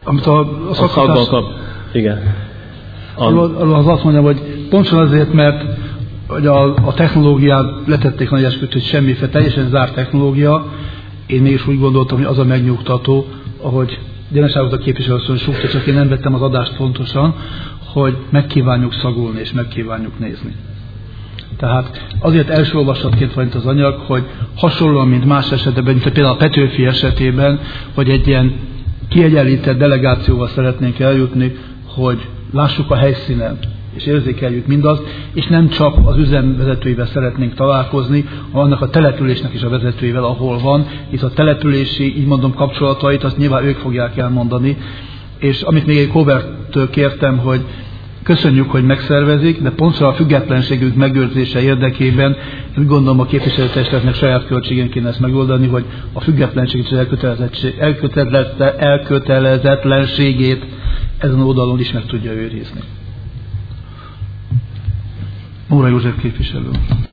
Amit a szakítás... Igen. Az azt mondjam, hogy pontosan azért, mert hogy a technológiát letették nagy esküt, hogy semmiféle teljesen zárt technológia. Én mégis úgy gondoltam, hogy az a megnyugtató, ahogy Gyenes Ágota képviselőasszony súgta, csak én nem vettem az adást pontosan, hogy megkívánjuk szagolni és megkívánjuk nézni. Tehát azért első olvasatként van itt az anyag, hogy hasonlóan, mint más esetben, mint például a Petőfi esetében, hogy egy ilyen kiegyenlített delegációval szeretnénk eljutni, hogy lássuk a helyszínen, és érzékeljük mindazt, és nem csak az üzemvezetőivel szeretnénk találkozni, hanem annak a településnek is a vezetőivel, ahol van. Itt a települési, így mondom, kapcsolatait, azt nyilván ők fogják elmondani. És amit még egy Koberttől kértem, hogy köszönjük, hogy megszervezik, de pontosan a függetlenségük megőrzése érdekében, úgy gondolom a képviselőtestületnek saját költségén kéne ezt megoldani, hogy a függetlenség és elkötelezetlenségét ezen a oldalon is meg tudja őrizni. Móra József képviselő.